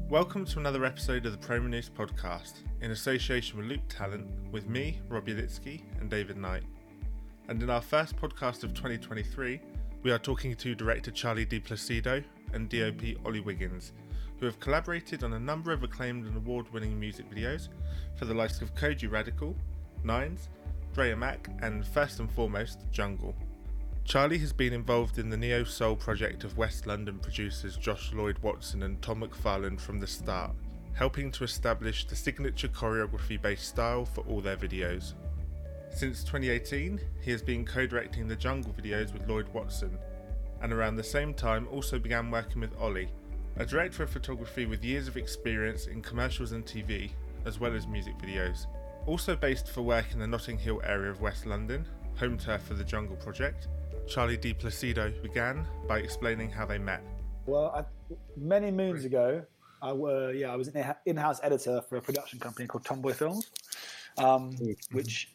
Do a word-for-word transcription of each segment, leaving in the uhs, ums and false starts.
Welcome to another episode of the Promanus podcast, in association with Loop Talent, with me, Rob Yelitsky, and David Knight. And in our first podcast of twenty twenty-three, we are talking to director Charlie Di Placido and D O P Ollie Wiggins, who have collaborated on a number of acclaimed and award-winning music videos for the likes of Kojey Radical, Nines, Drea Mac, and first and foremost, Jungle. Charlie has been involved in the neo-soul project of West London producers Josh Lloyd-Watson and Tom McFarlane from the start, helping to establish the signature choreography-based style for all their videos. Since twenty eighteen, he has been co-directing the Jungle videos with Lloyd-Watson, and around the same time also began working with Ollie, a director of photography with years of experience in commercials and T V, as well as music videos. Also based for work in the Notting Hill area of West London, home turf for the Jungle project, Charlie Di Placido began by explaining how they met. Well, I, many moons ago, I, uh, yeah, I was an in-house editor for a production company called Tomboy Films, um, mm-hmm. which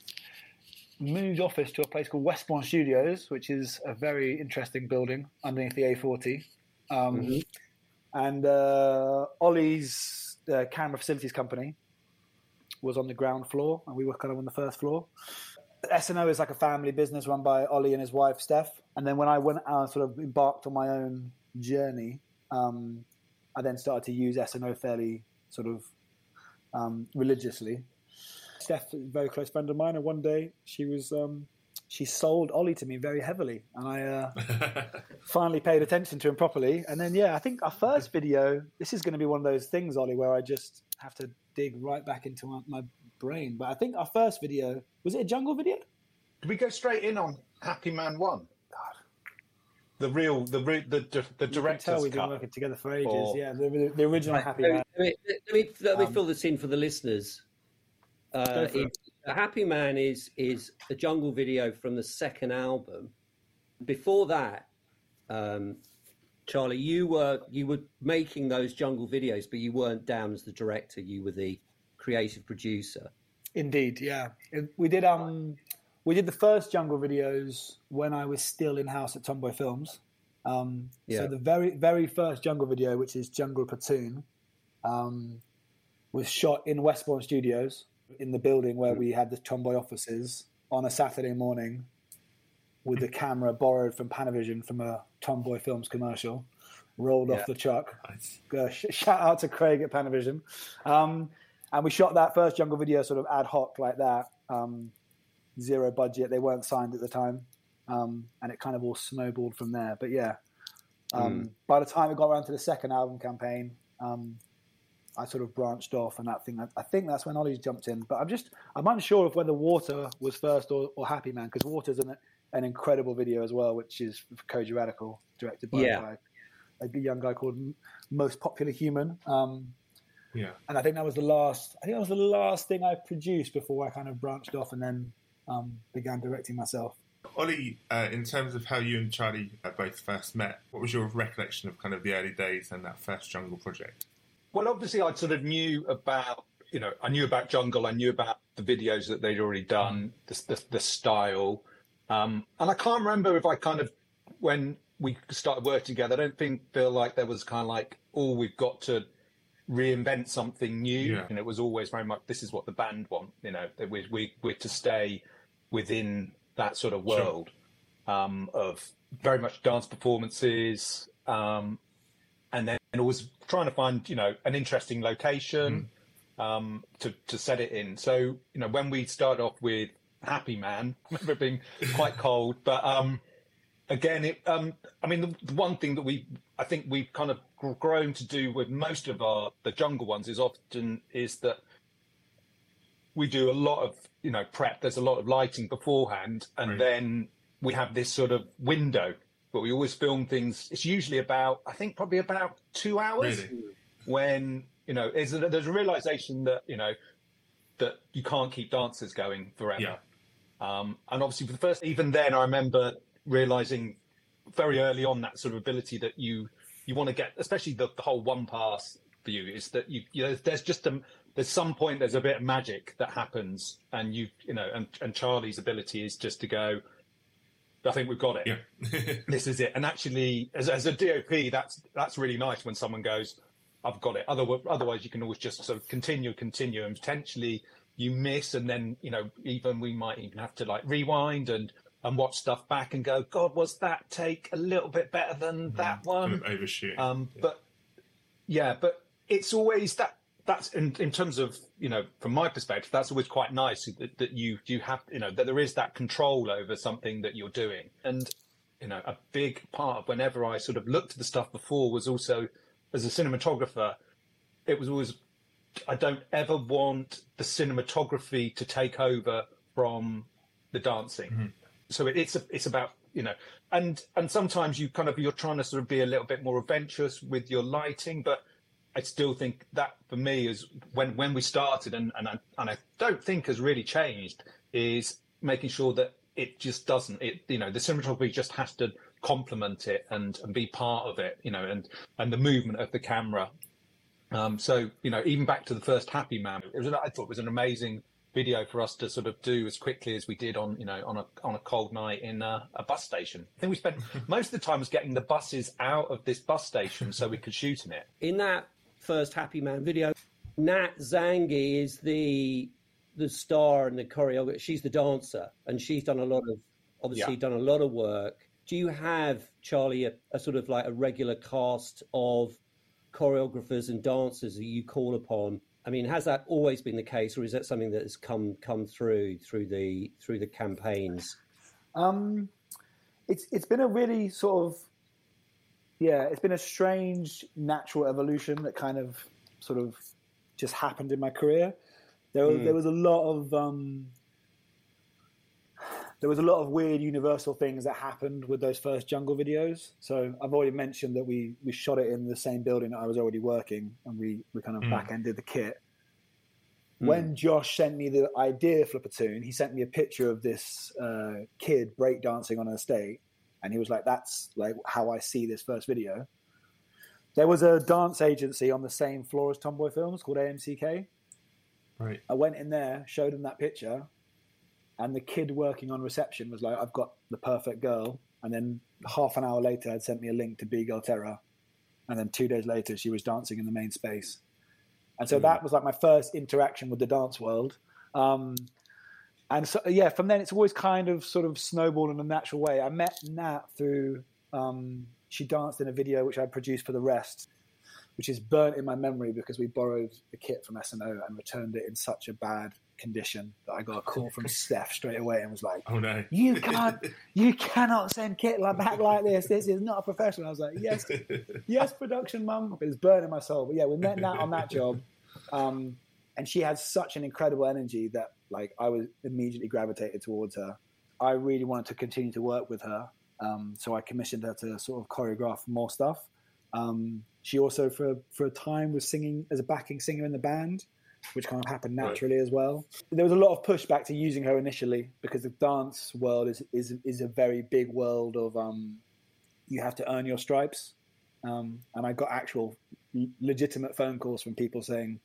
moved office to a place called Westbourne Studios, which is a very interesting building underneath the A forty. Um, mm-hmm. And uh, Ollie's uh, camera facilities company was on the ground floor, and we were kind of on the first floor. S and O is like a family business run by Ollie and his wife, Steph. And then when I went out and sort of embarked on my own journey, um, I then started to use S and O fairly sort of um, religiously. Steph is a very close friend of mine, and one day she was um, she sold Ollie to me very heavily, and I uh, finally paid attention to him properly. And then, yeah, I think our first video, this is going to be one of those things, Ollie, where I just have to dig right back into my, my brain. But I think our first video, was it a Jungle video? Did we go straight in on Happy Man One? God, the real, the the the, the director's tell we've been cut. working together for ages. Or... Yeah, the, the original Happy let Man. Me, let me let me Um, fill this in for the listeners. Uh, for it, Happy Man is is a Jungle video from the second album. Before that, um, Charlie, you were you were making those Jungle videos, but you weren't down as the director. You were the creative producer. Indeed, yeah. It, we did um we did the first Jungle videos when I was still in house at Tomboy Films. Um, Yeah. So the very very first Jungle video, which is Jungle Platoon, um, was shot in Westbourne Studios in the building where we had the Tomboy offices on a Saturday morning, with the camera borrowed from Panavision from a Tomboy Films commercial, rolled Yeah. off the truck. Nice. Uh, sh- shout out to Craig at Panavision. Um, and we shot that first Jungle video sort of ad hoc like that, um, zero budget. They weren't signed at the time. Um, and it kind of all snowballed from there. But yeah, um, Mm. by the time it got around to the second album campaign, um, I sort of branched off, and that thing, I think that's when Ollie's jumped in. But I'm just, I'm unsure of whether Water was first or, or Happy Man, because Water's an, an incredible video as well, which is Kojey Radical, directed by Yeah. a, a young guy called Most Popular Human. Um, Yeah. and I think that was the last, I think that was the last thing I produced before I kind of branched off and then um, began directing myself. Ollie, uh, in terms of how you and Charlie uh, both first met, what was your recollection of kind of the early days and that first Jungle project? Well, obviously, I sort of knew about, you know, I knew about Jungle. I knew about the videos that they'd already done, the, the, the style. Um, and I can't remember if I kind of, when we started working together, I don't think, feel like there was kind of like, oh, we've got to reinvent something new. Yeah. And it was always very much, this is what the band want, you know, that we, we, we're to stay within that sort of world um, of very much dance performances, um, and then always trying to find, you know, an interesting location mm. um, to, to set it in. So, you know, when we started off with Happy Man, I remember it being quite cold, but um, again, it, um, I mean, the, the one thing that we, I think we've kind of grown to do with most of our, the Jungle ones is often is that we do a lot of, you know, prep. There's a lot of lighting beforehand, and Right. then we have this sort of window. But we always film things. It's usually about, I think, probably about two hours. Really? When you know, there's a, there's a realization that you know that you can't keep dancers going forever. Yeah. Um, and obviously, for the first, even then, I remember realizing very early on that sort of ability that you you want to get, especially the, the whole one pass view, is that you you know there's just a there's some point there's a bit of magic that happens, and you you know, and and Charlie's ability is just to go, I think we've got it. Yeah. This is it. And actually, as, as a D O P, that's that's really nice when someone goes, I've got it. Otherwise, otherwise you can always just sort of continue, continue, and potentially you miss, and then you know even we might even have to like rewind and and watch stuff back and go, God, was that take a little bit better than mm, that one? Kind of overshoot. Um, yeah. But yeah, but it's always that. That's in, in terms of, you know, from my perspective, that's always quite nice that, that you you have, you know, that there is that control over something that you're doing. And, you know, a big part of whenever I sort of looked at the stuff before was also, as a cinematographer, it was always, I don't ever want the cinematography to take over from the dancing. Mm-hmm. So it, it's a, it's about, you know, and and sometimes you kind of, you're trying to sort of be a little bit more adventurous with your lighting, but I still think that for me is when, when we started, and, and, I, and I don't think has really changed, is making sure that it just doesn't, it, you know, the cinematography just has to complement it and, and be part of it, you know, and, and the movement of the camera. Um, so, you know, even back to the first Happy Man, it was, I thought it was an amazing video for us to sort of do as quickly as we did on, you know, on a on a cold night in a, a bus station. I think we spent most of the time was getting the buses out of this bus station so we could shoot in it. In that first Happy Man video, Nat Zangi is the the star and the choreographer. She's the dancer, and she's done a lot of obviously yeah. done a lot of work. Do you have, Charlie, a, a sort of like a regular cast of choreographers and dancers that you call upon? I mean, has that always been the case, or is that something that has come come through through the through the campaigns? Um, it's it's been a really sort of yeah, it's been a strange natural evolution that kind of sort of just happened in my career. There was, mm. there was a lot of um, there was a lot of weird universal things that happened with those first Jungle videos. So I've already mentioned that we we shot it in the same building that I was already working, and we we kind of mm. back-ended the kit. Mm. When Josh sent me the idea for Platoon, he sent me a picture of this uh, kid breakdancing on an estate. And he was like, that's like how I see this first video. There was a dance agency on the same floor as Tomboy Films called A M C K. Right. I went in there, showed him that picture, and the kid working on reception was like, I've got the perfect girl. And then half an hour later, had sent me a link to B-Girl Terra. And then two days later, she was dancing in the main space. And so mm. that was like my first interaction with the dance world. Um, And so, yeah, from then it's always kind of sort of snowballed in a natural way. I met Nat through, um, she danced in a video which I produced for The Rest, which is burnt in my memory because we borrowed the kit from S and O and returned it in such a bad condition that I got a call from Steph straight away and was like, "Oh no, you can't, you cannot send kit like back like this. This is not a professional." I was like, "Yes, yes, production mum." It was burning my soul. But yeah, we met Nat on that job, um, and she had such an incredible energy that like I was immediately gravitated towards her. I really wanted to continue to work with her, um, so I commissioned her to sort of choreograph more stuff. Um, she also, for for a time, was singing as a backing singer in the band, which kind of happened naturally right. as well. There was a lot of pushback to using her initially because the dance world is is is a very big world of um, you have to earn your stripes, um, and I got actual legitimate phone calls from people saying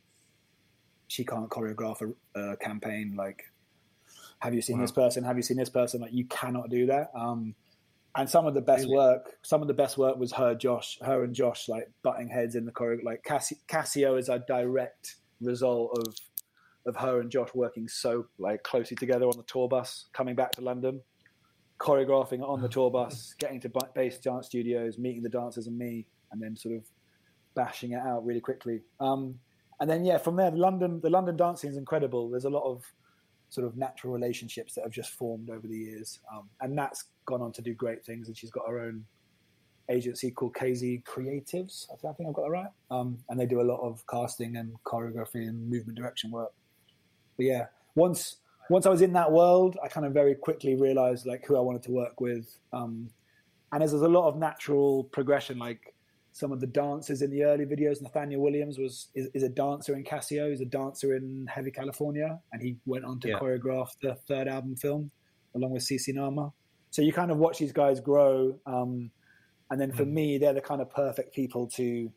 she can't choreograph a, a campaign. Like, have you seen wow. this person? Have you seen this person? Like, you cannot do that. Um, And some of the best really? work, some of the best work was her, Josh, her and Josh, like butting heads in the choreo. Like Cassi- Cassio is a direct result of of her and Josh working so like closely together on the tour bus, coming back to London, choreographing on the tour bus, getting to base dance studios, meeting the dancers and me, and then sort of bashing it out really quickly. Um, and then yeah, from there, London, the London dance scene is incredible. There's a lot of sort of natural relationships that have just formed over the years. Um, and Nat's gone on to do great things, and she's got her own agency called K Z Creatives. I think I've got that right. Um, and they do a lot of casting and choreography and movement direction work. But yeah, once once I was in that world, I kind of very quickly realized like who I wanted to work with. Um, and there's, there's a lot of natural progression, like some of the dancers in the early videos. Nathaniel Williams was is, is a dancer in Casio. He's a dancer in Heavy California, and he went on to yeah. choreograph the third album film along with Cici Nama. So you kind of watch these guys grow, um, and then for mm. me, they're the kind of perfect people to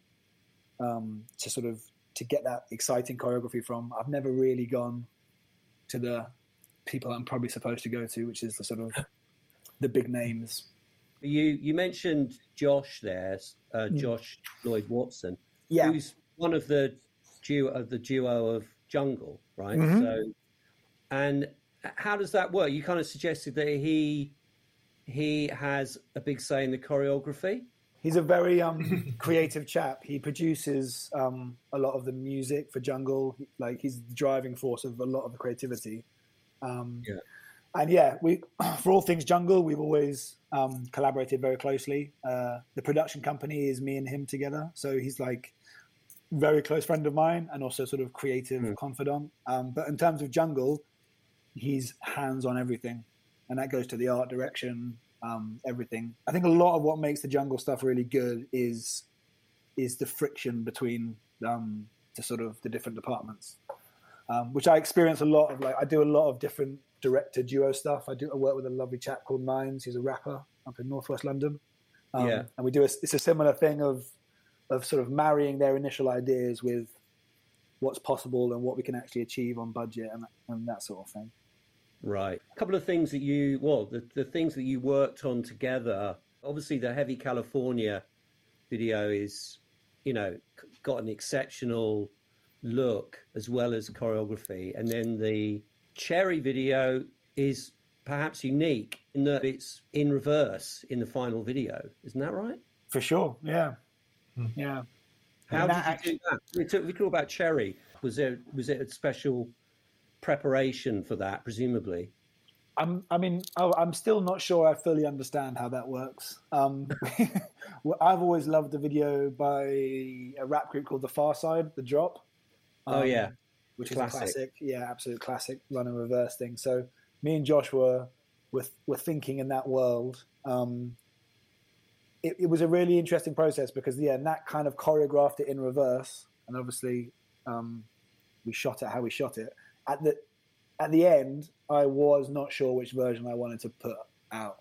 um, to sort of to get that exciting choreography from. I've never really gone to the people I'm probably supposed to go to, which is the sort of the big names. You you mentioned Josh there, uh, Josh mm. Lloyd Watson, yeah. who's one of the duo of the duo of Jungle, right? Mhm. So, and how does that work? You kind of suggested that he he has a big say in the choreography. He's a very um, creative chap. He produces um, a lot of the music for Jungle. Like he's the driving force of a lot of the creativity. Um, Yeah. And yeah, we for all things Jungle, we've always um, collaborated very closely. Uh, the production company is me and him together, so he's like very close friend of mine and also sort of creative Mm. confidant. Um, but in terms of Jungle, he's hands on everything, and that goes to the art direction, um, everything. I think a lot of what makes the Jungle stuff really good is is the friction between um, the sort of the different departments, um, which I experience a lot of. Like I do a lot of different director duo stuff. I do I work with a lovely chap called Nines. He's a rapper up in Northwest London. Um, Yeah. and we do a, it's a similar thing of of sort of marrying their initial ideas with what's possible and what we can actually achieve on budget and, and that sort of thing. Right. A couple of things that you, well, the, the things that you worked on together. Obviously, the Heavy California video is, you know, c- got an exceptional look as well as choreography. And then the Cherry video is perhaps unique in that it's in reverse in the final video. Isn't that right? For sure, yeah, yeah. How And did that you actually- do that? We talk, we talk about Cherry. Was there was it a special preparation for that, presumably? I'm, I mean, I- I'm still not sure I fully understand how that works. Um, well, I've always loved the video by a rap group called The Far Side, The Drop. Oh, um, yeah. which Classic. is a classic, yeah, absolute classic run and reverse thing. So me and Josh were were, were thinking in that world. Um, it, it was a really interesting process because yeah, Nat kind of choreographed it in reverse, and obviously um, we shot it how we shot it. At the at the end, I was not sure which version I wanted to put out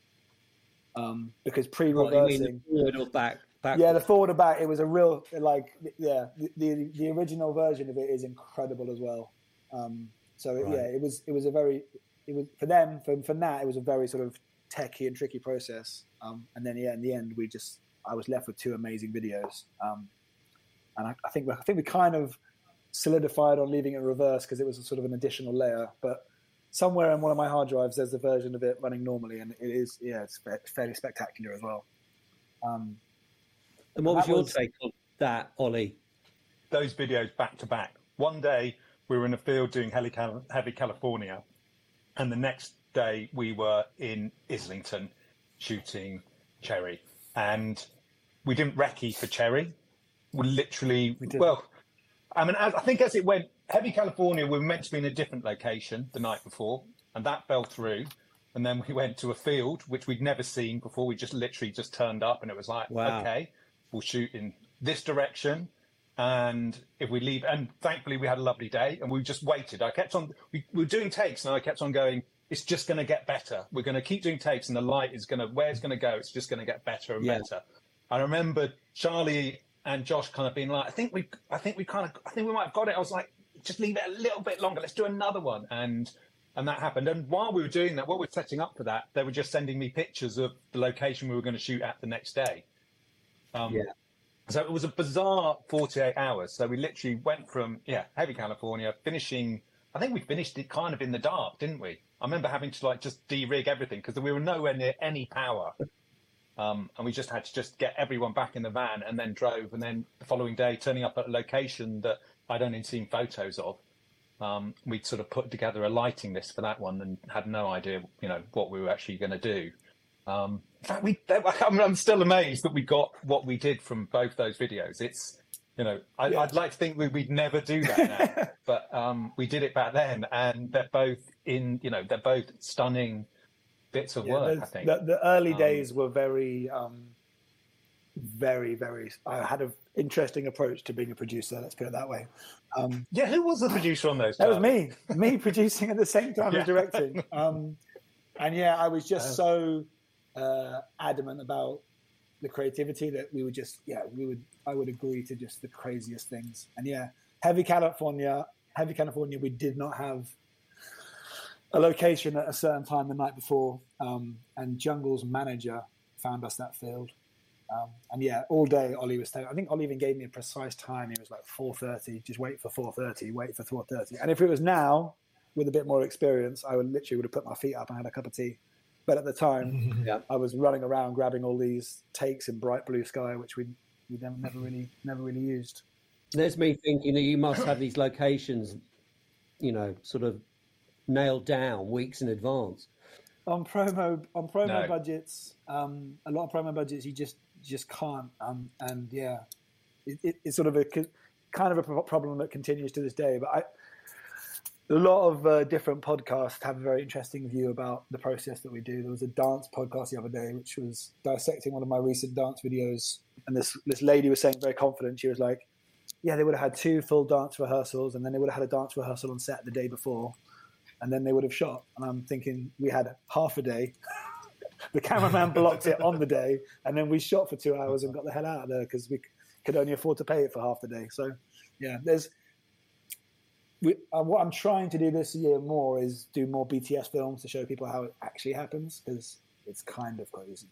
um, because What, you mean pre-reversing. the forward or back? Back. Yeah, the forward and back. It was a real like yeah. The the, the original version of it is incredible as well. Um, so it, Right. yeah, it was it was a very it was for them for for Nat. It was a very sort of techy and tricky process. Um, and then yeah, in the end, we just I was left with two amazing videos. Um, and I, I think I think we kind of solidified on leaving it in reverse because it was a sort of an additional layer. But somewhere in one of my hard drives, there's a version of it running normally, and it is yeah, it's fa- fairly spectacular as well. Um, And what was that your was- take on that, Ollie? Those videos back to back. One day we were in a field doing Heli- Heavy California, and the next day we were in Islington shooting Cherry. And we didn't recce for Cherry. We literally, We didn't. well, I mean, as, I think as it went, Heavy California, we were meant to be in a different location the night before, and that fell through. And then we went to a field, which we'd never seen before. We just literally just turned up, and it was like, Wow. okay, we'll shoot in this direction. And if we leave, and thankfully we had a lovely day, and we just waited. I kept on, we, we were doing takes, and I kept on going, it's just going to get better. We're going to keep doing takes, and the light is going to, where it's going to go, it's just going to get better and Yeah. better. I remember Charlie and Josh kind of being like, I think we, I think we kind of, I think we might have got it. I was like, just leave it a little bit longer. Let's do another one. And and that happened. And while we were doing that, while we were setting up for that, they were just sending me pictures of the location we were going to shoot at the next day. Um, Yeah. So it was a bizarre forty-eight hours. So we literally went from, yeah, Heavy California, finishing, I think we finished it kind of in the dark, didn't we? I remember having to like just de-rig everything because we were nowhere near any power. Um, and we just had to just get everyone back in the van and then drove. And then the following day, turning up at a location that I'd only seen photos of. Um, we'd sort of put together a lighting list for that one and had no idea, you know, what we were actually going to do. Um, in fact, we, I'm, I'm still amazed that we got what we did from both those videos. It's, you know, I, Yeah. I'd like to think we, we'd never do that now, but um, we did it back then, and they're both in, you know, they're both stunning bits of Yeah, work. the, I think. the, the early Um, days were very, um, very, very. I had an interesting approach to being a producer. Let's put it that way. Um, Yeah, who was the producer on those? that was Charlie? me, me producing at the same time Yeah. as directing. Um, and yeah, I was just so uh, adamant about the creativity that we would just, yeah, we would. I would agree to just the craziest things. And yeah, Heavy California, Heavy California. We did not have a location at a certain time the night before, um, and Jungle's manager found us that field. Um, and yeah, all day Ollie was telling. I think Ollie even gave me a precise time. He was like four thirty. Just wait for four thirty. Wait for four thirty. And if it was now, with a bit more experience, I would literally would have put my feet up and had a cup of tea. But at the time, Yeah. I was running around grabbing all these takes in bright blue sky, which we we never, never really never really used. There's me thinking that you must have these locations, you know, sort of nailed down weeks in advance. On promo on promo No. budgets, um, a lot of promo budgets you just just can't. Um, and yeah, it, it, it's sort of a kind of a pro- problem that continues to this day. But I, a lot of uh, different podcasts have a very interesting view about the process that we do. There was a dance podcast the other day which was dissecting one of my recent dance videos, and this this lady was saying very confident. She was like, "Yeah, they would have had two full dance rehearsals, and then they would have had a dance rehearsal on set the day before, and then they would have shot." And I'm thinking, we had half a day. The cameraman blocked it on the day, and then we shot for two hours and got the hell out of there because we could only afford to pay it for half the day. So, yeah, there's. We, uh, what I'm trying to do this year more is do more B T S films to show people how it actually happens, because it's kind of crazy.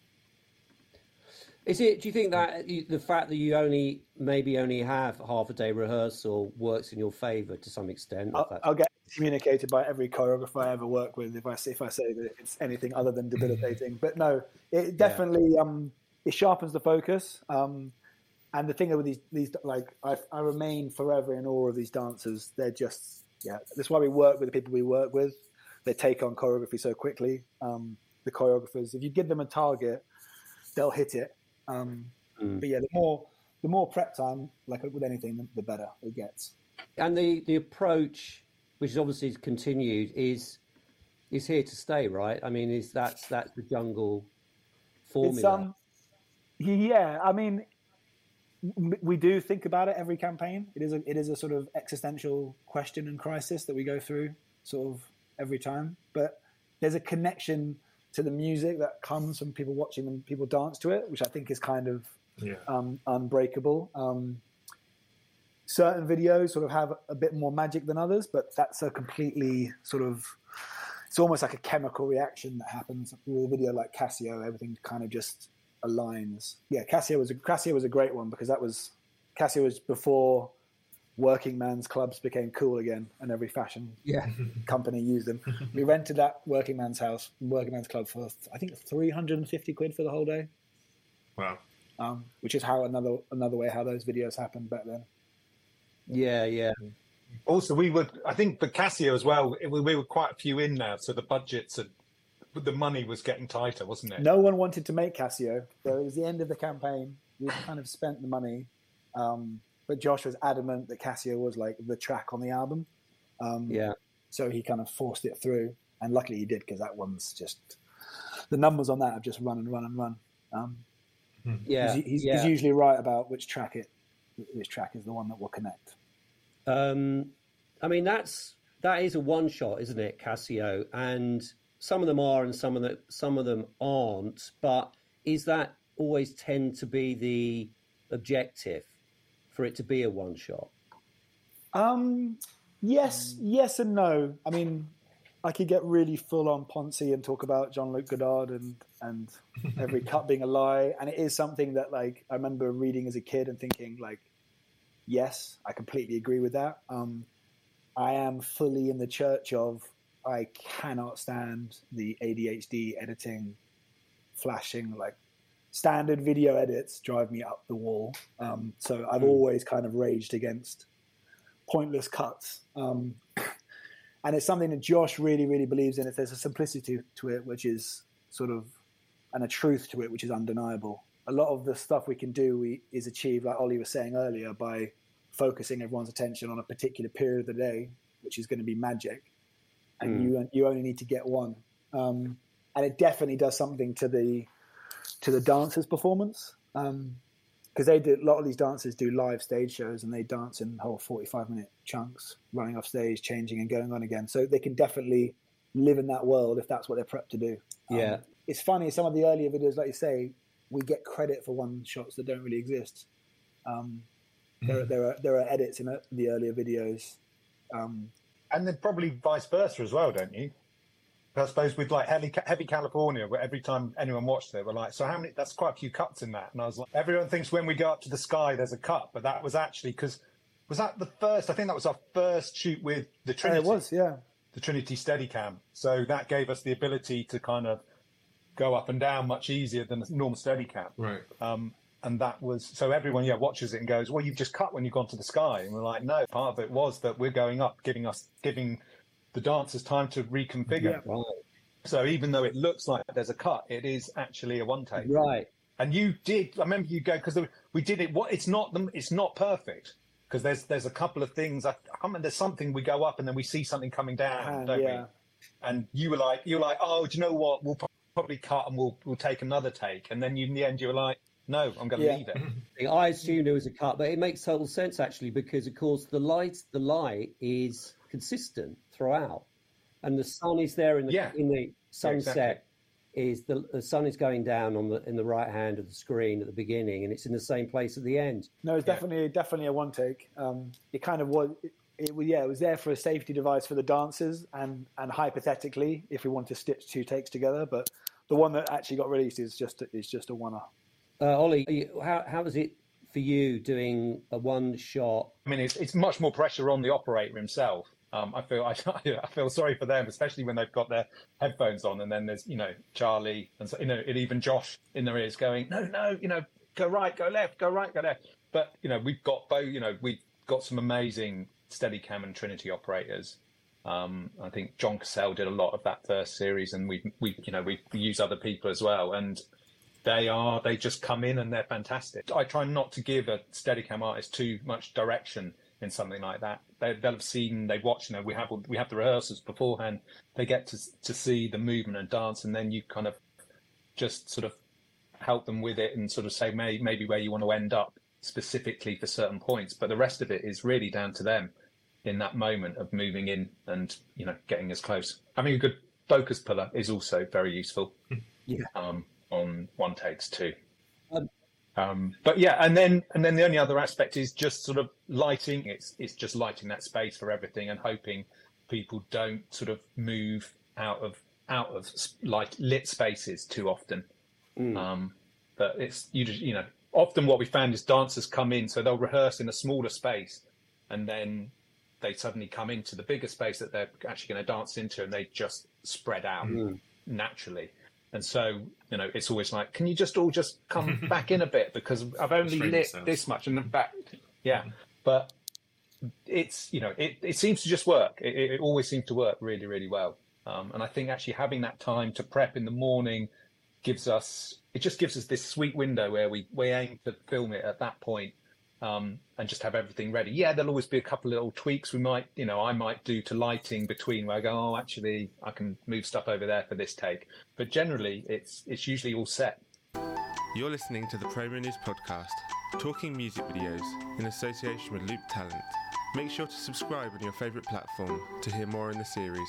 Is it? Do you think that you, the fact that you only maybe only have half a day rehearsal works in your favour to some extent? if I'll, that's- I'll get communicated by every choreographer I ever work with if I if I say that it's anything other than debilitating. But no, it definitely um, it sharpens the focus. Um, and the thing with these these like I, I remain forever in awe of these dancers. They're just yeah. That's why we work with the people we work with. They take on choreography so quickly. Um, the choreographers, if you give them a target, they'll hit it. Um, Mm. But yeah, the more the more prep time, like with anything, the, the better it gets. And the, the approach, which is obviously continued, is is here to stay, right? I mean, is that's that's the jungle formula? It's, um, yeah, I mean, w- we do think about it every campaign. It is a it is a sort of existential question and crisis that we go through sort of every time. But there's a connection to the music that comes from people watching and people dance to it, which I think is kind of Yeah. um, unbreakable. Um, certain videos sort of have a bit more magic than others, but that's a completely sort of, it's almost like a chemical reaction that happens with a video like Casio. Everything kind of just aligns. Yeah, Casio was a, Casio was a great one because that was Casio was before working man's clubs became cool again, and every fashion Yeah. company used them. We rented that working man's house, working man's club for I think three hundred and fifty quid for the whole day. Wow. Um, which is how another another way how those videos happened back then. Yeah, yeah. Also, we would, I think for Casio as well, we, we were quite a few in now, so the budgets had, the money was getting tighter, wasn't it? No one wanted to make Casio, so it was the end of the campaign. We kind of spent the money, um, but Josh was adamant that Casio was like the track on the album. Um, Yeah. So he kind of forced it through, and luckily he did, because that one's just the numbers on that have just run and run and run. Um, Yeah. he's, he's, yeah. he's usually right about which track it, which track is the one that will connect. Um, I mean, that's that is a one shot, isn't it, Casio? And some of them are, and some of the some of them aren't. But is that always tend to be the objective for it to be a one shot? Um, yes, yes and no. I mean, I could get really full on Ponzi and talk about Jean-Luc Godard and, and every cut being a lie. And it is something that, like, I remember reading as a kid and thinking, like, yes, I completely agree with that. Um, I am fully in the church of I cannot stand the A D H D editing, flashing, like, standard video edits drive me up the wall. Um, so I've Mm. always kind of raged against pointless cuts. Um, and it's something that Josh really, really believes in. If there's a simplicity to it, which is sort of, and a truth to it, which is undeniable. A lot of the stuff we can do we, is achieved, like Ollie was saying earlier, by focusing everyone's attention on a particular period of the day, which is going to be magic. And Mm. you you only need to get one. Um, and it definitely does something to the to the dancers' performance. Um, because they do, a lot of these dancers do live stage shows and they dance in whole forty-five minute chunks, running off stage, changing and going on again. So they can definitely live in that world if that's what they're prepped to do. Um, Yeah. It's funny, some of the earlier videos, like you say, we get credit for one shots that don't really exist. Um, there, there are there are edits in the earlier videos. Um, And then probably vice versa as well, don't you? I suppose with like heavy, heavy California, where every time anyone watched it, we're like, so how many? That's quite a few cuts in that. And I was like, everyone thinks when we go up to the sky, there's a cut, but that was actually because was that the first? I think that was our first shoot with the Trinity. Uh, it was, yeah, the Trinity Steadicam. So that gave us the ability to kind of go up and down much easier than a normal Steadicam. Right. Um, and that was so everyone, yeah, watches it and goes, well, you've just cut when you've gone to the sky. And we're like, no, part of it was that we're going up, giving us giving the dancers time to reconfigure. Yeah. Right. So even though it looks like there's a cut, it is actually a one take. Right. And you did. I remember you go because we did it. What it's not. It's not perfect because there's there's a couple of things. I, I can't remember. There's something we go up and then we see something coming down, Uh, don't yeah. we? And you were like, you were like, oh, do you know what? We'll probably cut and we'll we'll take another take. And then you, in the end, you were like, no, I'm going to Yeah. leave it. I assumed it was a cut, but it makes total sense actually because, of course, the light the light is consistent throughout, and the sun is there in the Yeah. in the sunset. exactly. Is the the sun is going down on the in the right hand of the screen at the beginning, and it's in the same place at the end. No, it's Yeah. definitely definitely a one take. Um, it kind of was. It, it was yeah, it was there for a safety device for the dancers, and and hypothetically, if we want to stitch two takes together, but the one that actually got released is just is just a one-er. Uh, Ollie, are you, how how was it for you doing a one shot? I mean, it's it's much more pressure on the operator himself. Um, I feel I, I feel sorry for them, especially when they've got their headphones on, and then there's you know Charlie and so, you know and even Josh in their ears going, no, no, you know, go right, go left, go right, go left. But you know, we've got both. You know, we've got some amazing Steadicam and Trinity operators. Um, I think John Cassell did a lot of that first series, and we we you know we use other people as well, and they are they just come in and they're fantastic. I try not to give a Steadicam artist too much direction in something like that. They, they'll have seen, they've watched, you know, we have we have the rehearsals beforehand. They get to to see the movement and dance, and then you kind of just sort of help them with it and sort of say may, maybe where you want to end up specifically for certain points. But the rest of it is really down to them in that moment of moving in and, you know, getting as close. Having a good focus puller is also very useful. Yeah. Um, on one takes too. Um, Um, but yeah, and then and then the only other aspect is just sort of lighting. It's it's just lighting that space for everything and hoping people don't sort of move out of out of like lit spaces too often. Mm. Um, but it's you just you know often what we found is dancers come in, so they'll rehearse in a smaller space, and then they suddenly come into the bigger space that they're actually going to dance into, and they just spread out Mm. naturally. And so, you know, it's always like, can you just all just come back in a bit because I've only Restrain lit yourselves. this much. And in fact, yeah, but it's, you know, it, it seems to just work. It, it always seems to work really, really well. Um, and I think actually having that time to prep in the morning gives us, it just gives us this sweet window where we, we aim to film it at that point. Um, and just have everything ready. Yeah, there'll always be a couple of little tweaks we might, you know, I might do to lighting between where I go, oh, actually, I can move stuff over there for this take. But generally, it's it's usually all set. You're listening to the Promo News Podcast, talking music videos in association with Loop Talent. Make sure to subscribe on your favourite platform to hear more in the series.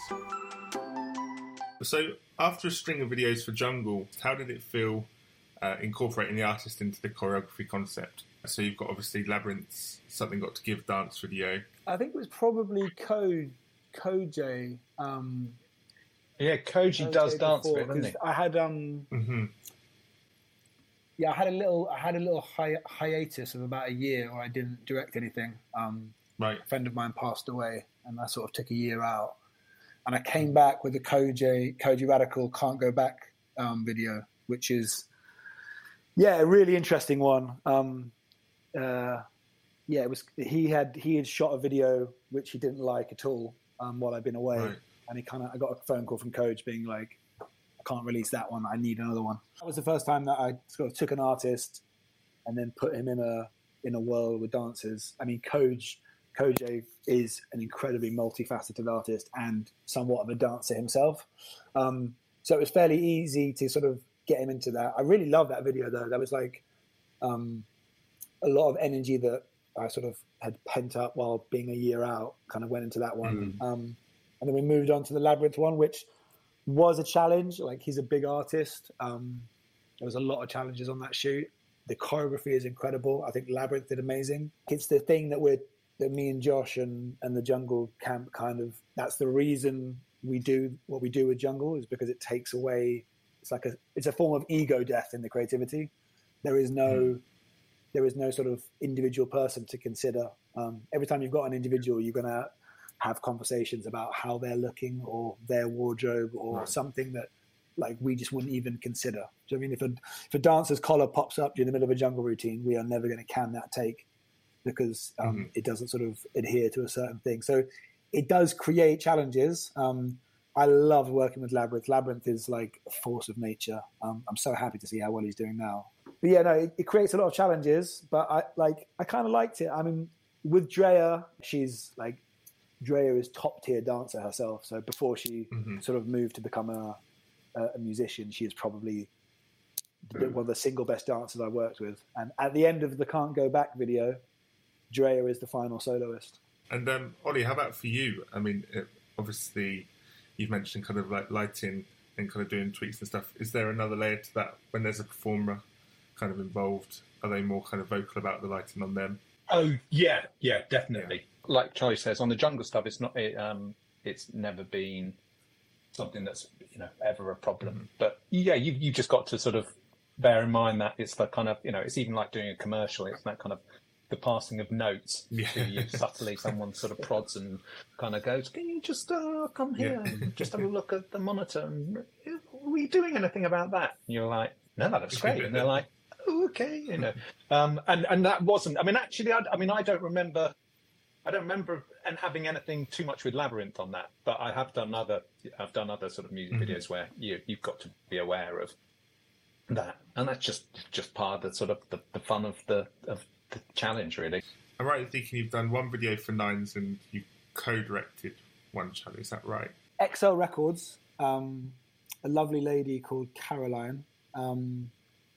So, after a string of videos for Jungle, how did it feel uh, incorporating the artist into the choreography concept? So you've got obviously Labyrinth's Something Got to Give dance video. I think it was probably Code Koj. Um, Yeah, Koji Koj does dance before, with it, doesn't he? 'cause I had um Mm-hmm. yeah I had a little I had a little hi- hiatus of about a year where I didn't direct anything. Um, Right. a friend of mine passed away, and I sort of took a year out, and I came back with the Koji Koji Radical Can't Go Back um, video, which is yeah a really interesting one. Um, uh, yeah, it was. He had he had shot a video which he didn't like at all um, while I'd been away, Right. and he kind of I got a phone call from Coach being like, "I can't release that one. I need another one." That was the first time that I sort of took an artist and then put him in a in a world with dancers. I mean, Coach Koj is an incredibly multifaceted artist and somewhat of a dancer himself, um, so it was fairly easy to sort of get him into that. I really love that video though. That was like. Um, a lot of energy that I sort of had pent up while being a year out kind of went into that one. Mm. Um, and then we moved on to the Labyrinth one, which was a challenge. Like, he's a big artist. Um, there was a lot of challenges on that shoot. The choreography is incredible. I think Labyrinth did amazing. It's the thing that we're, that me and Josh and, and the Jungle Camp kind of, that's the reason we do what we do with Jungle is because it takes away. It's like a it's a form of ego death in the creativity. There is no mm. there is no sort of individual person to consider. Um, every time you've got an individual, you're gonna have conversations about how they're looking or their wardrobe or right. something that like we just wouldn't even consider. Do you know what I mean? If a, if a dancer's collar pops up during the middle of a Jungle routine, we are never going to can that take because um, mm-hmm. it doesn't sort of adhere to a certain thing. So it does create challenges. Um, I love working with Labyrinth. Labyrinth is like a force of nature. Um, I'm so happy to see how well he's doing now. But yeah, no, it, it creates a lot of challenges, but I like, I kind of liked it. I mean, with Drea, she's like, Drea is top tier dancer herself. So before she mm-hmm. sort of moved to become a, a musician, she is probably one of the single best dancers I worked with. And at the end of the Can't Go Back video, Drea is the final soloist. And um, Ollie, how about for you? I mean, it, obviously, you've mentioned kind of like lighting and kind of doing tweaks and stuff. Is there another layer to that when there's a performer kind of involved? Are they more kind of vocal about the lighting on them? Oh yeah, yeah, definitely. Yeah. Like Charlie says, on the Jungle stuff, it's not. It, um, it's never been something that's you know ever a problem. Mm-hmm. But yeah, you you just got to sort of bear in mind that it's the kind of you know it's even like doing a commercial. It's that kind of the passing of notes. Yeah. To you subtly, someone sort of prods and kind of goes, "Can you just uh, come here yeah. and just have a look at the monitor? And are we doing anything about that?" And you're like, "No, that looks great." And they're like, "Oh, okay," you know. Um, and and that wasn't. I mean, actually, I, I mean, I don't remember. I don't remember and having anything too much with Labyrinth on that, but I have done other. I've done other sort of music mm-hmm. videos where you you've got to be aware of that, and that's just just part of the sort of the, the fun of the of the challenge, really. I'm right in thinking you've done one video for Nines and you co-directed one challenge. Is that right? X L Records, um, a lovely lady called Caroline. Um,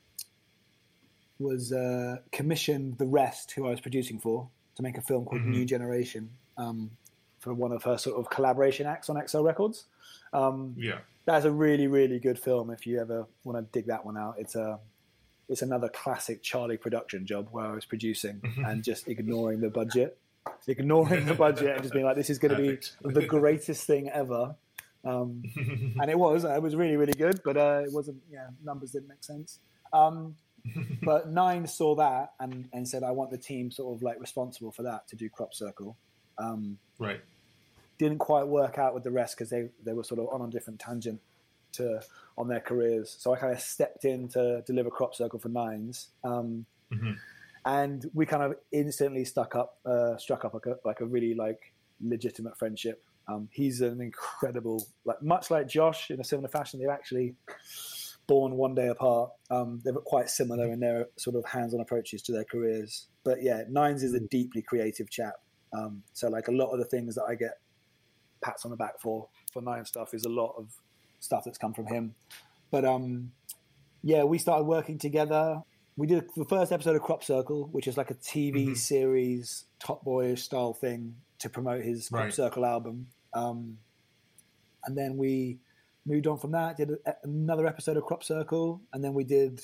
was uh, commissioned The Rest, who I was producing for, to make a film called mm-hmm. New Generation um, for one of her sort of collaboration acts on X L Records. Um, yeah. That's a really, really good film if you ever want to dig that one out. It's a, it's another classic Charlie production job where I was producing mm-hmm. and just ignoring the budget, ignoring the budget and just being like, this is going to be the greatest thing ever. Um, and it was, it was really, really good, but uh, it wasn't, yeah, numbers didn't make sense. Um, but Nine saw that and, and said, I want the team sort of like responsible for that to do Crop Circle. Um, right. Didn't quite work out with The Rest because they, they were sort of on a different tangent to on their careers. So I kind of stepped in to deliver Crop Circle for Nines. Um, mm-hmm. And we kind of instantly stuck up, uh, struck up like a, like a really like legitimate friendship. Um, he's an incredible, like much like Josh in a similar fashion, they're actually born one day apart. Um, they're quite similar in their sort of hands-on approaches to their careers. But yeah, Nines is a deeply creative chap. Um, so like a lot of the things that I get pats on the back for, for Nine stuff is a lot of stuff that's come from him. But um, yeah, we started working together. We did the first episode of Crop Circle, which is like a T V mm-hmm. series, Top Boyish style thing to promote his Crop right. Circle album. Um, and then we moved on from that, did a, another episode of Crop Circle, and then we did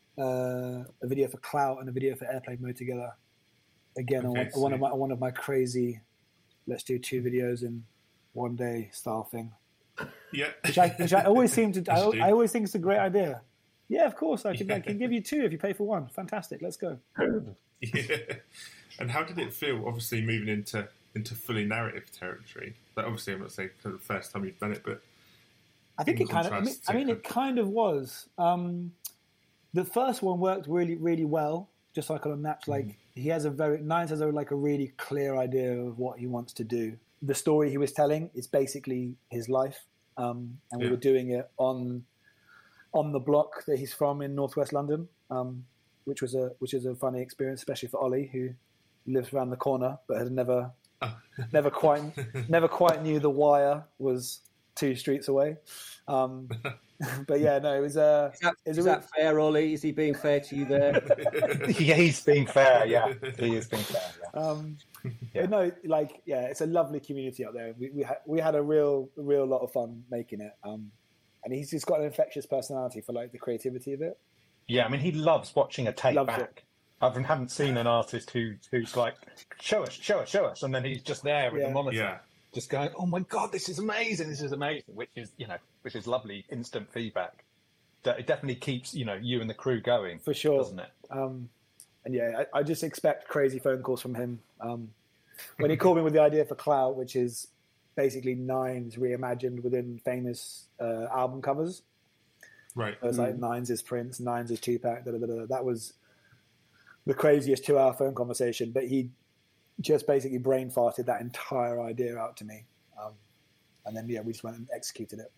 uh, a video for Clout and a video for Airplane Mode together. Again, okay, on, one of my one of my crazy, let's do two videos in one day style thing. Yeah, which I which I always seem to. I, I always think it's a great idea. Yeah, of course, I can yeah. I can give you two if you pay for one. Fantastic, let's go. Yeah, and how did it feel? Obviously, moving into into fully narrative territory. Like obviously, I'm not saying for the first time you've done it, but I think it kind of. I mean, I mean, it kind of was. Um, the first one worked really, really well. Just like on a match, like mm. he has a very Nines has a like a really clear idea of what he wants to do. The story he was telling is basically his life, um, and yeah. we were doing it on on the block that he's from in northwest London, um, which was a which is a funny experience, especially for Ollie, who lives around the corner but had never oh. never quite never quite knew The Wire was two streets away. Um, but yeah, no, it was. Uh, is that, is that fair, Ollie? Is he being fair to you there? Yeah, he's being fair. Yeah, he is being fair. Yeah. Um, yeah. But no, like, yeah, it's a lovely community out there. We we had we had a real real lot of fun making it. Um, and he's just got an infectious personality for like the creativity of it. Yeah, I mean, he loves watching a take Loves back. It. I haven't seen an artist who who's like, show us, show us, show us, and then he's just there with Yeah. the monitor. Yeah. just going, "Oh my god, this is amazing! This is amazing!" Which is, you know, which is lovely instant feedback. It definitely keeps, you know, you and the crew going for sure, doesn't it? Um, and yeah, I, I just expect crazy phone calls from him. Um, when he called me with the idea for Clout, which is basically Nines reimagined within famous uh, album covers. Right. So it's Mm. like Nines is Prince, Nines is Tupac. Da, da, da, da. That was the craziest two-hour phone conversation. But he just basically brain farted that entire idea out to me, um, and then yeah, we just went and executed it.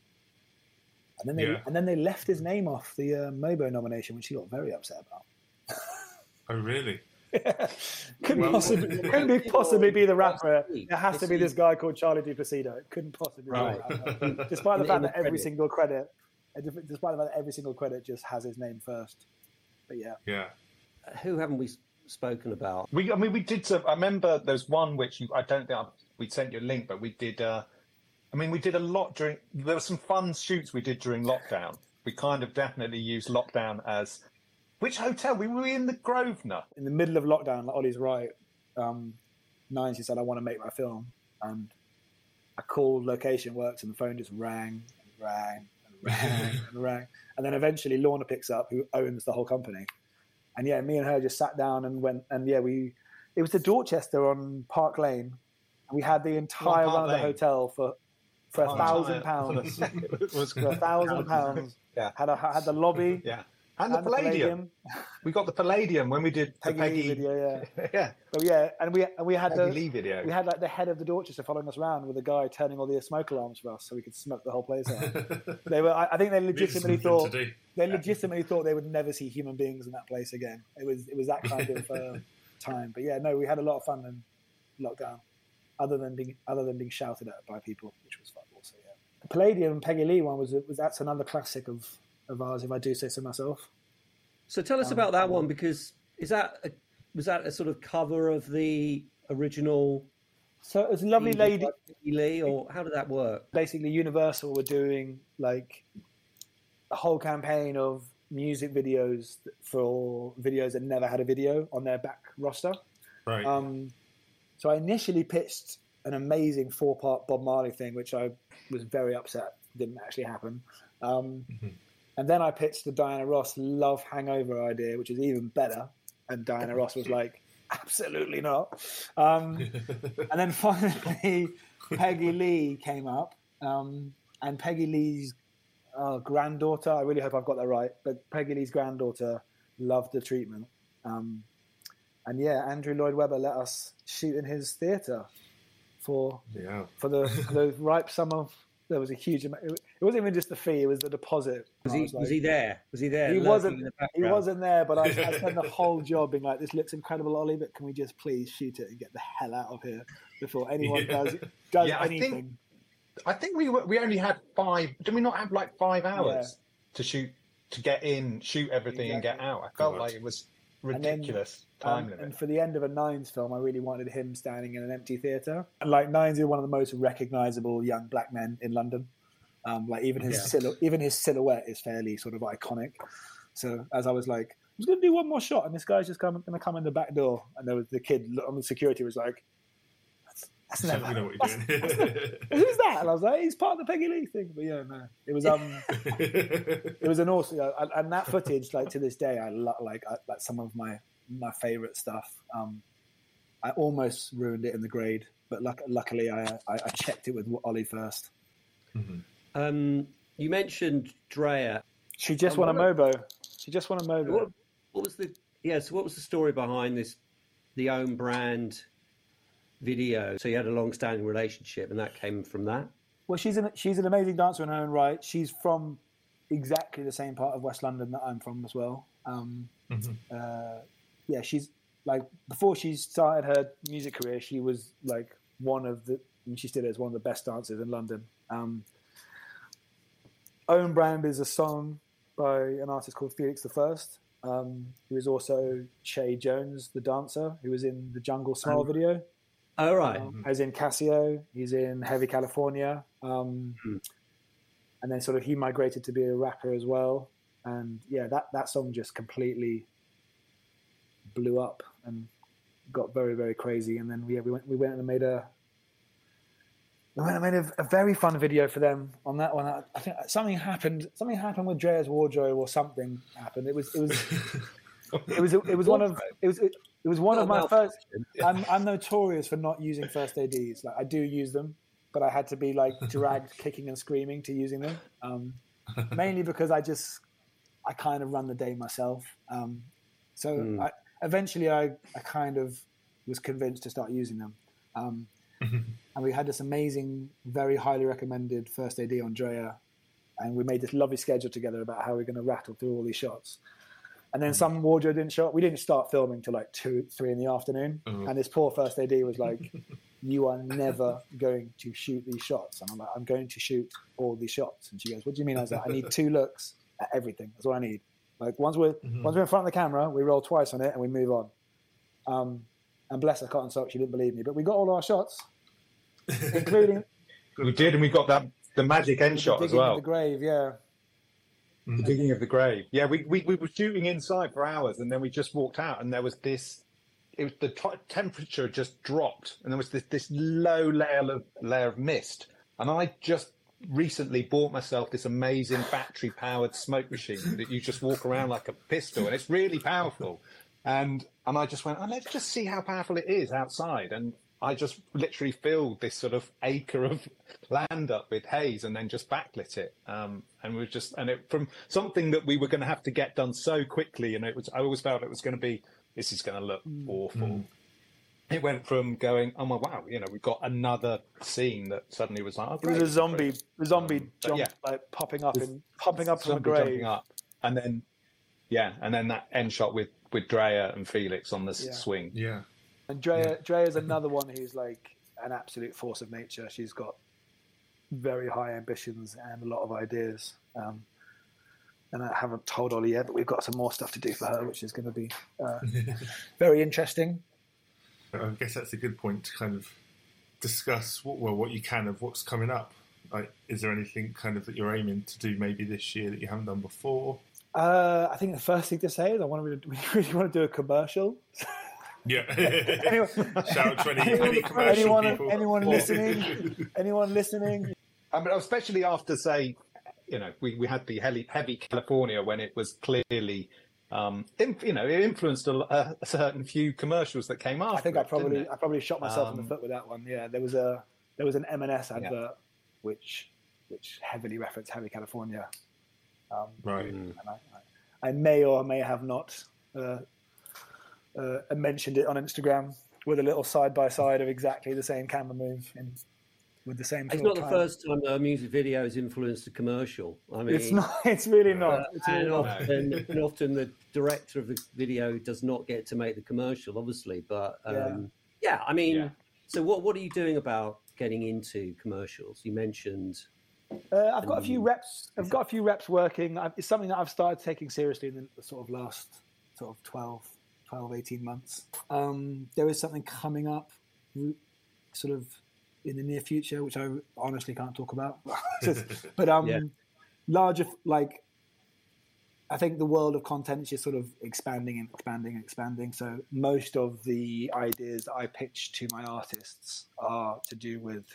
And then they Yeah. and then they left his name off the uh, Mobo nomination, which he got very upset about. Oh, really? couldn't Well- possibly couldn't be possibly be the rapper. Week. It has to This be this week. guy called Charlie DiPlacido. It couldn't possibly Right. be the rapper. Despite the In- fact in the that every credit. single credit, despite the fact that every single credit just has his name first. But yeah, Yeah. Who haven't we s- spoken about? We, I mean, we did. Some, I remember there's one which you, I don't think I, we sent you a link, but we did. Uh, I mean, we did a lot during. There were some fun shoots we did during lockdown. We kind of definitely used lockdown as. Which hotel? We were in the Grosvenor. in the middle of lockdown, like Ollie's right. Um, Nines, he said, "I want to make my film," and I called Location Works, and the phone just rang and rang and rang and rang, and then eventually Lorna picks up, who owns the whole company, and yeah, me and her just sat down and went, and yeah, we it was the Dorchester on Park Lane, and we had the entire Park run of the Lane. hotel for for a Oh, thousand entire- pounds. It was For a thousand pounds. Yeah. Had a, had the lobby. Yeah, and the and the Palladium. We got the Palladium when we did the Peggy, Peggy. Lee video, yeah. yeah, So yeah, and we and we had Peggy the Lee video. we had like the head of the Dorchester following us around with a guy turning all the smoke alarms for us, so we could smoke the whole place out. They were, I I think, they legitimately thought to do. they legitimately thought they would never see human beings in that place again. It was it was that kind of uh, time. But yeah, no, we had a lot of fun in lockdown, other than being other than being shouted at by people, which was fun also. Yeah, the Palladium and Peggy Lee one was was that's another classic of of ours, if I do say so myself. So tell us Um, about that one, because is that a, was that a sort of cover of the original So it was a lovely music lady. by Peggy Lee, or how did that work? Basically, Universal were doing like a whole campaign of music videos for videos that never had a video on their back roster. Right. Um, so I initially pitched an amazing four-part Bob Marley thing, which I was very upset didn't actually happen. Um, Mhm. And then I pitched the Diana Ross Love Hangover idea, which is even better. And Diana Ross was like, absolutely not. Um, and then finally, Peggy Lee came up. Um, and Peggy Lee's uh, granddaughter, I really hope I've got that right, but Peggy Lee's granddaughter loved the treatment. Um, and yeah, Andrew Lloyd Webber let us shoot in his theatre for yeah. for the, for the ripe sum of. There was a huge amount. It wasn't even just the fee; it was the deposit. Was I he was like- was he there? Was he there? He lurking wasn't. in the He background? wasn't there, but I, I spent the whole job being like, "This looks incredible, Ollie, but can we just please shoot it and get the hell out of here before anyone Yeah. does does Yeah, I anything?" think- I think we were, we only had five. Did we not have like five hours Yeah. to shoot, to get in, shoot everything, and get Exactly. out? I felt God. like it was And then, ridiculous time Um, limit. and for the end of a Nines film, I really wanted him standing in an empty theatre. And like Nines is one of the most recognisable young black men in London. Um, like even his Yeah. silhou- even his silhouette is fairly sort of iconic. So as I was like, I was going to do one more shot, and this guy's just going to come in the back door, and there was the kid on the security was like, "That's, that's So never. we know what that's- you're doing. Who's that?" And I was like, "He's part of the Peggy Lee thing." But yeah, no, it was um, it was an awesome, and, and that footage, like to this day, I lo- like I, like some of my my favorite stuff. Um, I almost ruined it in the grade, but luck, luckily I, I I checked it with Ollie first. Mhm. Um, you mentioned Drea. She just Oh, won a what Mobo. She just won a Mobo. What, what was the yeah? So what was the story behind this? The own brand video. So you had a long-standing relationship, and that came from that. Well, she's an she's an amazing dancer in her own right. She's from exactly the same part of West London that I'm from as well. Um, Mhm. uh, yeah, she's like before she started her music career, she was like one of the, and she still is one of the best dancers in London. Um, Own Brand is a song by an artist called Felix the First, um, who is also Che Jones, the dancer, who was in the Jungle Smile Oh. video. Oh right. Um, as in Casio, he's in Heavy California, um, Hmm. and then sort of he migrated to be a rapper as well. And yeah, that, that song just completely blew up and got very very crazy. And then yeah, we went we went and made a I made a, a very fun video for them on that one. I, I think something happened. Something happened with Drea's wardrobe, or something happened. It was. It was. It was. It was one of. It was. It, it was one of my first. I'm. I'm notorious for not using first A Ds. Like I do use them, but I had to be like dragged, kicking and screaming to using them. Um, mainly because I just. I kind of run the day myself. Um, so mm. I, eventually, I. I kind of was convinced to start using them. Um, And we had this amazing, very highly recommended first A D on Drea. And we made this lovely schedule together about how we're going to rattle through all these shots. And then some wardrobe didn't show up. We didn't start filming till like two, three in the afternoon. Uh-huh. And this poor first A D was like, you are never going to shoot these shots. And I'm like, I'm going to shoot all these shots. And she goes, what do you mean? I was like, I need two looks at everything. That's what I need. Like once we're, mm-hmm. once we're in front of the camera, we roll twice on it and we move on. Um, and bless her cotton sock, she didn't believe me. But we got all our shots. Including, we did, and we got that the magic end shot as well. The grave, yeah. The digging of the grave, yeah. We, we we were shooting inside for hours, and then we just walked out, and there was this. It was the t- temperature just dropped, and there was this this low layer of layer of mist. And I just recently bought myself this amazing battery powered smoke machine that you just walk around like a pistol, and it's really powerful. And and I just went, oh, let's just see how powerful it is outside, and I just literally filled this sort of acre of land up with haze and then just backlit it. Um, and we were just, and it from something that we were going to have to get done so quickly. And it was, I always felt it was going to be, this is going to look mm. awful. Mm. It went from going, oh my, wow, you know, we've got another scene that suddenly was like, oh, it was a zombie, a zombie um, jump, yeah. like popping up and popping up from the grave. Jumping up. And then, yeah. And then that end shot with, with Drea and Felix on the yeah. swing. Yeah. And Drea, yeah. Drea is another one who's like an absolute force of nature. She's got very high ambitions and a lot of ideas. Um, and I haven't told Ollie yet, but we've got some more stuff to do for her, which is going to be uh, very interesting. I guess that's a good point to kind of discuss what, well, what you can of what's coming up. Like, is there anything kind of that you're aiming to do maybe this year that you haven't done before? Uh, I think the first thing to say is I want to we really want to do a commercial. Yeah. anyone, Shout out to any, anyone, any commercial anyone, people. Anyone listening? Anyone listening? I mean, especially after, say, you know, we, we had the heavy, heavy California when it was clearly, um, in, you know, it influenced a, a certain few commercials that came after. I think it, I probably I probably shot myself um, in the foot with that one. Yeah, there was a there was an M and S advert yeah. which which heavily referenced Heavy California. Um, right. And I, I, I may or may have not. Uh, Uh, and mentioned it on Instagram with a little side by side of exactly the same camera move and with the same. It's not the first time a music video has influenced a commercial. I mean, it's not. It's really not. Uh, it's and, really often, not. and often the director of the video does not get to make the commercial, obviously. But um, yeah. yeah, I mean, yeah. so what what are you doing about getting into commercials? You mentioned. Uh, I've got um, a few reps. I've got a few reps working. It's something that I've started taking seriously in the sort of last sort of twelve. twelve, eighteen months. Um, there is something coming up sort of in the near future, which I honestly can't talk about. but um, yeah. larger, like, I think the world of content is just sort of expanding and expanding and expanding. So most of the ideas that I pitch to my artists are to do with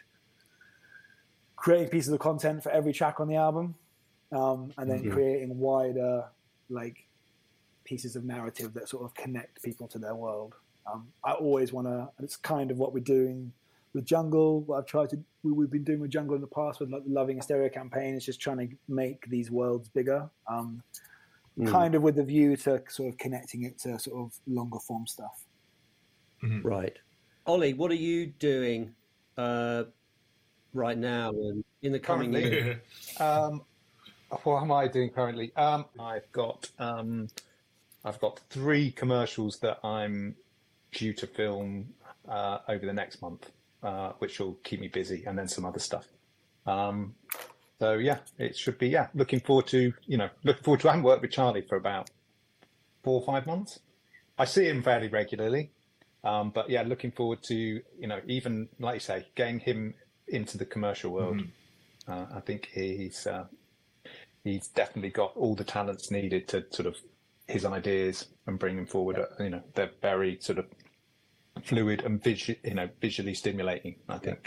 creating pieces of content for every track on the album, um, and then mm-hmm. creating wider, like, pieces of narrative that sort of connect people to their world. Um, I always want to, and it's kind of what we're doing with Jungle, what I've tried to, we've been doing with Jungle in the past with like the Loving Hysteria campaign, is just trying to make these worlds bigger, um, mm. kind of with the view to sort of connecting it to sort of longer form stuff. Mm-hmm. Right. Ollie, what are you doing uh, right now and in the coming currently, year? um, what am I doing currently? Um, I've got... Um, I've got three commercials that I'm due to film uh, over the next month, uh, which will keep me busy, and then some other stuff. Um, so yeah, it should be yeah. Looking forward to you know looking forward to. I haven't worked with Charlie for about four or five months. I see him fairly regularly, um, but yeah, looking forward to you know even like you say, getting him into the commercial world. Mm-hmm. Uh, I think he's uh, he's definitely got all the talents needed to sort of. His ideas and bring them forward. Yeah. You know, they're very sort of fluid and visu- you know, visually stimulating. I think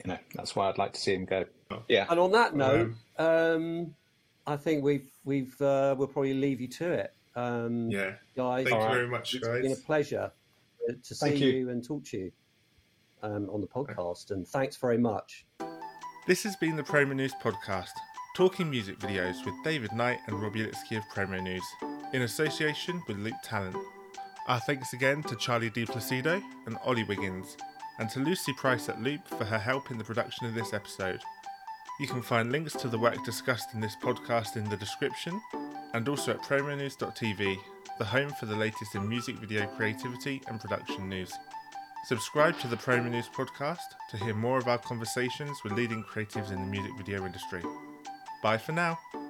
you know, that's why I'd like to see him go. Yeah. And on that note, um, I think we've we've uh, we'll probably leave you to it. Um, Yeah. guys. Thank you right. very much, It's guys. been a pleasure to see Thank you. you and talk to you um, on the podcast, and thanks very much. This has been the Promo News podcast, talking music videos with David Knight and Rob Yelitsky of Promo News, in association with Loop Talent. Our thanks again to Charlie Di Placido and Ollie Wiggins, and to Lucy Price at Loop for her help in the production of this episode. You can find links to the work discussed in this podcast in the description, and also at promo news dot t v, the home for the latest in music video creativity and production news. Subscribe to the Promo News podcast to hear more of our conversations with leading creatives in the music video industry. Bye for now.